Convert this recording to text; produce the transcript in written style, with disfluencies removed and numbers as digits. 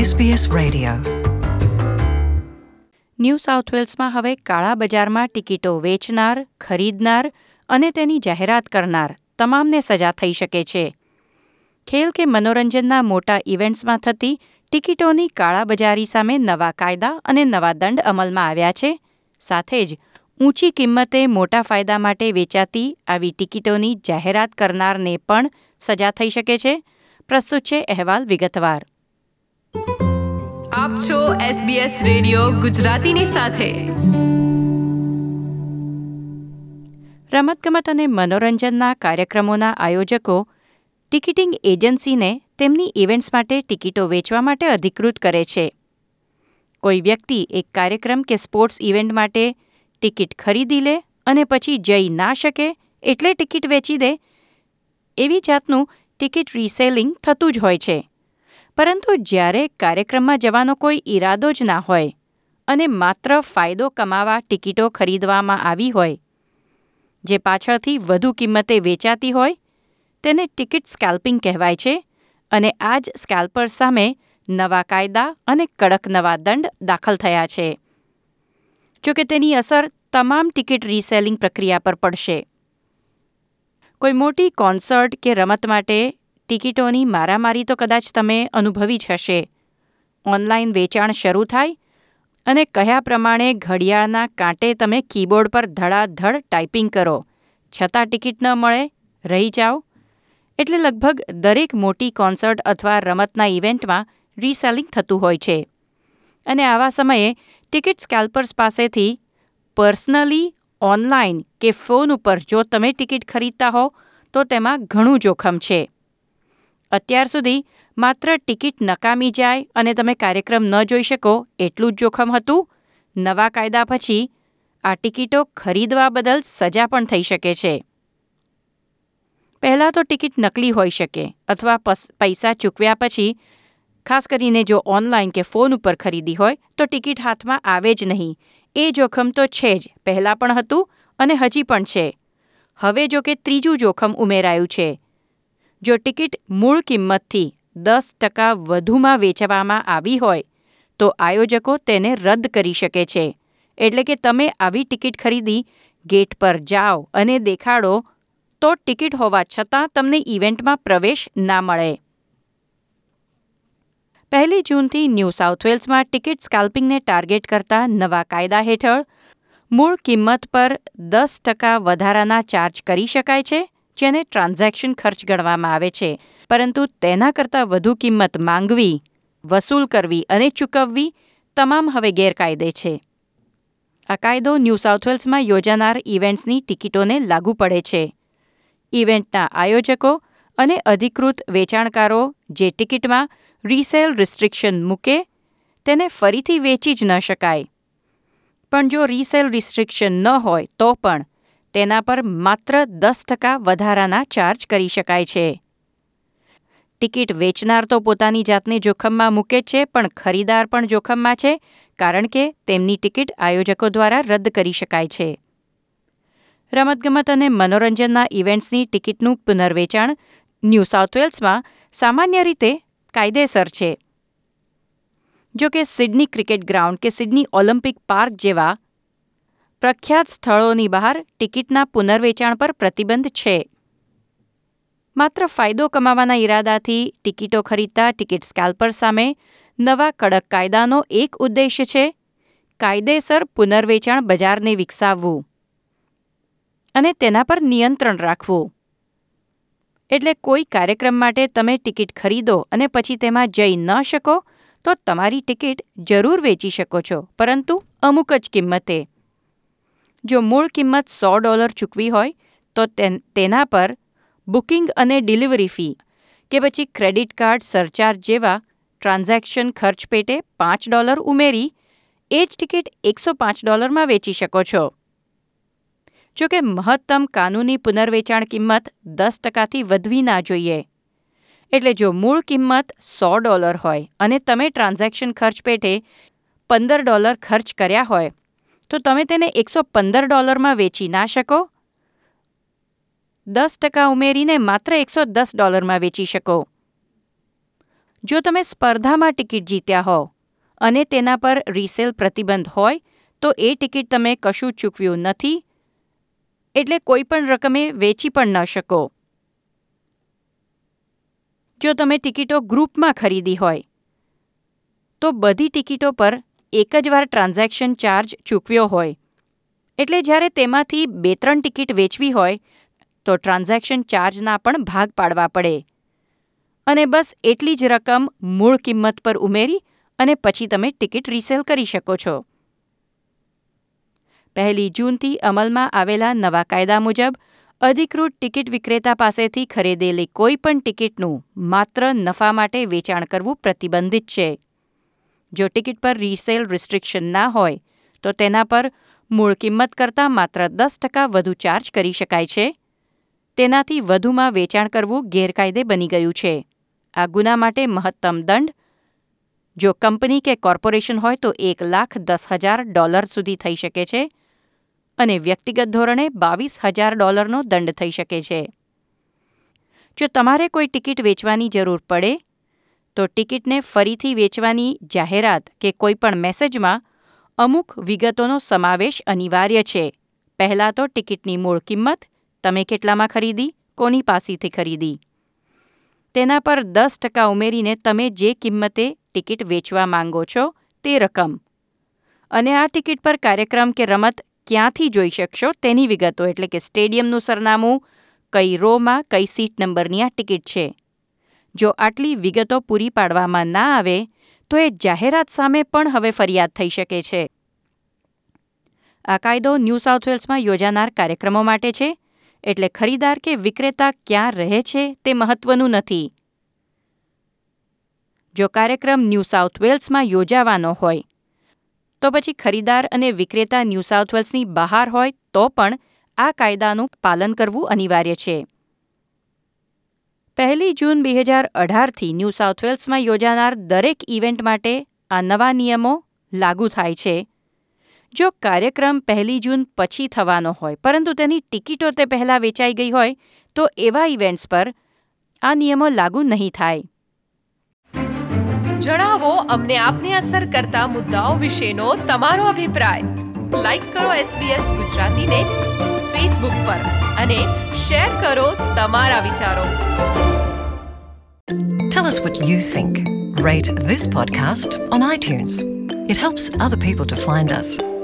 SBS Radio. New south વેલ્સમાં હવે કાળા બજારમાં ટિકિટો વેચનાર, ખરીદનાર અને તેની જાહેરાત કરનાર તમામને સજા થઈ શકે છે. ખેલ કે મનોરંજનના મોટા ઇવેન્ટ્સમાં થતી ટિકિટોની કાળાબજારી સામે નવા કાયદા અને નવા દંડ અમલમાં આવ્યા છે. સાથે જ ઊંચી કિંમતે મોટા ફાયદા માટે વેચાતી આવી ટિકિટોની જાહેરાત કરનારને પણ સજા થઈ શકે છે. પ્રસ્તુત છે અહેવાલ વિગતવાર. આપ છો SBS રેડિયો ગુજરાતીની સાથે. રમતગમત અને મનોરંજનના કાર્યક્રમોના આયોજકો ટિકિટિંગ એજન્સીને તેમની ઇવેન્ટ્સ માટે ટિકિટો વેચવા માટે અધિકૃત કરે છે. કોઈ વ્યક્તિ એક કાર્યક્રમ કે સ્પોર્ટ્સ ઇવેન્ટ માટે ટિકિટ ખરીદી લે અને પછી જઈ ના શકે એટલે ટિકિટ વેચી દે, એવી જાતનું ટિકિટ રીસેલિંગ થતું જ હોય છે. પરંતુ જ્યારે કાર્યક્રમમાં જવાનો કોઈ ઈરાદો જ ના હોય અને માત્ર ફાયદો કમાવા ટિકિટો ખરીદવામાં આવી હોય, જે પાછળથી વધુ કિંમતે વેચાતી હોય, તેને ટિકિટ સ્કેલ્પિંગ કહેવાય છે. અને આ જ સ્કેલ્પર સામે નવા કાયદા અને કડક નવા દંડ દાખલ થયા છે. જોકે તેની અસર તમામ ટિકિટ રીસેલિંગ પ્રક્રિયા પર પડશે. કોઈ મોટી કોન્સર્ટ કે રમત માટે ટિકિટોની મારામારી તો કદાચ તમે અનુભવી જ હશે. ઓનલાઈન વેચાણ શરૂ થાય અને કહ્યા પ્રમાણે ઘડિયાળના કાંટે તમે કીબોર્ડ પર ધડાધડ ટાઈપિંગ કરો, છતાં ટિકિટ ન મળે, રહી જાઓ. એટલે લગભગ દરેક મોટી કોન્સર્ટ અથવા રમતના ઇવેન્ટમાં રીસેલિંગ થતું હોય છે. અને આવા સમયે ટિકિટ સ્કેલ્પર્સ પાસેથી પર્સનલી, ઓનલાઈન કે ફોન ઉપર જો તમે ટિકિટ ખરીદતા હો તો તેમાં ઘણું જોખમ છે. અત્યાર સુધી માત્ર ટિકિટ નકામી જાય અને તમે કાર્યક્રમ ન જોઈ શકો એટલું જ જોખમ હતું. નવા કાયદા પછી આ ટિકિટો ખરીદવા બદલ સજા પણ થઈ શકે છે. પહેલાં તો ટિકિટ નકલી હોઈ શકે અથવા પૈસા ચૂકવ્યા પછી, ખાસ કરીને જો ઓનલાઈન કે ફોન ઉપર ખરીદી હોય તો ટિકિટ હાથમાં આવે જ નહીં. એ જોખમ તો છે જ, પહેલાં પણ હતું અને હજી પણ છે. હવે જો કે ત્રીજું જોખમ ઉમેરાયું છે. જો ટિકિટ મૂળ કિંમતથી 10% વધુમાં વેચવામાં આવી હોય તો આયોજકો તેને રદ કરી શકે છે. એટલે કે તમે આવી ટિકિટ ખરીદી, ગેટ પર જાઓ અને દેખાડો તો ટિકિટ હોવા છતાં તમને ઇવેન્ટમાં પ્રવેશ ના મળે. 1 જૂનથી ન્યૂ સાઉથ વેલ્સમાં ટિકિટ સ્કેલ્પિંગને ટાર્ગેટ કરતા નવા કાયદા હેઠળ મૂળ કિંમત પર 10% વધારાના ચાર્જ કરી શકાય છે, જેને ટ્રાન્ઝેક્શન ખર્ચ ગણવામાં આવે છે. પરંતુ તેના કરતાં વધુ કિંમત માંગવી, વસૂલ કરવી અને ચૂકવવી તમામ હવે ગેરકાયદે છે. આ કાયદો ન્યૂ સાઉથ વેલ્સમાં યોજાનાર ઇવેન્ટ્સની ટિકિટોને લાગુ પડે છે. ઇવેન્ટના આયોજકો અને અધિકૃત વેચાણકારો જે ટિકિટમાં રીસેલ રિસ્ટ્રિક્શન મૂકે તેને ફરીથી વેચી જ ન શકાય. પણ જો રીસેલ રિસ્ટ્રિક્શન ન હોય તો પણ તેના પર માત્ર 10% વધારાના ચાર્જ કરી શકાય છે. ટિકિટ વેચનાર તો પોતાની જાતને જોખમમાં મૂકે છે, પણ ખરીદાર પણ જોખમમાં છે, કારણ કે તેમની ટિકિટ આયોજકો દ્વારા રદ કરી શકાય છે. રમતગમત અને મનોરંજનના ઇવેન્ટ્સની ટિકિટનું પુનર્વેચાણ ન્યૂ સાઉથ વેલ્સમાં સામાન્ય રીતે કાયદેસર છે. જો કે સિડની ક્રિકેટ ગ્રાઉન્ડ કે સિડની ઓલિમ્પિક પાર્ક જેવા પ્રખ્યાત સ્થળોની બહાર ટિકિટના પુનર્વેચાણ પર પ્રતિબંધ છે. માત્ર ફાયદો કમાવાના ઈરાદાથી ટિકિટો ખરીદતા ટિકિટ સ્કેલ્પર સામે નવા કડક કાયદાનો એક ઉદ્દેશ્ય છે કાયદેસર પુનર્વેચાણ બજારને વિકસાવવું અને તેના પર નિયંત્રણ રાખવું. એટલે કોઈ કાર્યક્રમ માટે તમે ટિકિટ ખરીદો અને પછી તેમાં જઈ ન શકો તો તમારી ટિકિટ જરૂર વેચી શકો છો, પરંતુ અમુક જ કિંમતે. જો મૂળ કિંમત $100 ચૂકવી હોય તો તેના પર બુકિંગ અને ડિલિવરી ફી કે પછી ક્રેડિટ કાર્ડ સરચાર્જ જેવા ટ્રાન્ઝેક્શન ખર્ચ પેટે $5 ઉમેરી એ જ ટિકિટ $105માં વેચી શકો છો. જો કે મહત્તમ કાનૂની પુનર્વેચાણ કિંમત 10%થી વધવી ના જોઈએ. એટલે જો મૂળ કિંમત $100 હોય અને તમે ટ્રાન્ઝેક્શન ખર્ચ પેટે $15 ખર્ચ કર્યા હોય તો તમે તેને $115માં વેચી ના શકો. 10% ઉમેરીને માત્ર $110માં વેચી શકો. જો તમે સ્પર્ધામાં ટિકિટ જીત્યા હો અને તેના પર રીસેલ પ્રતિબંધ હોય તો એ ટિકિટ તમે કશું ચૂકવ્યું નથી, એટલે કોઈ પણ રકમે વેચી પણ ન શકો. જો તમે ટિકિટો ગ્રુપમાં ખરીદી હોય તો બધી ટિકિટો પર એક જ વાર ટ્રાન્ઝેક્શન ચાર્જ ચૂકવ્યો હોય, એટલે જ્યારે તેમાંથી 2-3 ટિકિટ વેચવી હોય તો ટ્રાન્ઝેક્શન ચાર્જના પણ ભાગ પાડવા પડે અને બસ એટલી જ રકમ મૂળ કિંમત પર ઉમેરી અને પછી તમે ટિકિટ રીસેલ કરી શકો છો. 1 જૂનથી અમલમાં આવેલા નવા કાયદા મુજબ અધિકૃત ટિકિટ વિક્રેતા પાસેથી ખરીદેલી કોઈ પણ ટિકિટનું માત્ર નફા માટે વેચાણ કરવું પ્રતિબંધિત છે. જો ટિકિટ પર રીસેલ રિસ્ટ્રિક્શન ના હોય તો તેના પર મૂળ કિંમત કરતાં માત્ર 10% વધુ ચાર્જ કરી શકાય છે. તેનાથી વધુમાં વેચાણ કરવું ગેરકાયદે બની ગયું છે. આ ગુના માટે મહત્તમ દંડ, જો કંપની કે કોર્પોરેશન હોય તો $1,10,000 સુધી થઈ શકે છે અને વ્યક્તિગત ધોરણે $22,000નો દંડ થઈ શકે છે. જો તમારે કોઈ ટિકિટ વેચવાની જરૂર પડે તો ટિકિટને ફરીથી વેચવાની જાહેરાત કે કોઈપણ મેસેજમાં અમુક વિગતોનો સમાવેશ અનિવાર્ય છે. પહેલાં તો ટિકિટની મૂળ કિંમત, તમે કેટલામાં ખરીદી, કોની પાસેથી ખરીદી, તેના પર 10% ઉમેરીને તમે જે કિંમતે ટિકિટ વેચવા માંગો છો તે રકમ અને આ ટિકિટ પર કાર્યક્રમ કે રમત ક્યાંથી જોઈ શકશો તેની વિગતો, એટલે કે સ્ટેડિયમનું સરનામું, કઈ રોમાં કઈ સીટ નંબરની આ ટિકિટ છે. જો આટલી વિગતો પૂરી પાડવામાં ના આવે તો એ જાહેરાત સામે પણ હવે ફરિયાદ થઈ શકે છે. આ કાયદો ન્યૂ સાઉથ વેલ્સમાં યોજાનાર કાર્યક્રમો માટે છે, એટલે ખરીદાર કે વિક્રેતા ક્યાં રહે છે તે મહત્વનું નથી. જો કાર્યક્રમ ન્યૂ સાઉથ વેલ્સમાં યોજાવાનો હોય તો પછી ખરીદાર અને વિક્રેતા ન્યૂ સાઉથ વેલ્સની બહાર હોય તો પણ આ કાયદાનું પાલન કરવું અનિવાર્ય છે. 1 જૂન 2018થી ન્યૂ સાઉથ વેલ્સમાં યોજાનાર દરેક ઇવેન્ટ માટે આ નવા નિયમો લાગુ થાય છે. જો કાર્યક્રમ 1 જૂન પછી થવાનો હોય પરંતુ તેની ટિકિટો તે પહેલાં વેચાઈ ગઈ હોય તો એવા ઇવેન્ટ્સ પર આ નિયમો લાગુ નહીં થાય. જણાવો અમને આપને અસર કરતા મુદ્દાઓ વિશેનો તમારો અભિપ્રાય. લાઈક કરો SBS ગુજરાતીને ફેસબુક પર અને શેર કરો તમારા વિચારો. Tell us what you think. Rate this podcast on iTunes. It helps other people to find us.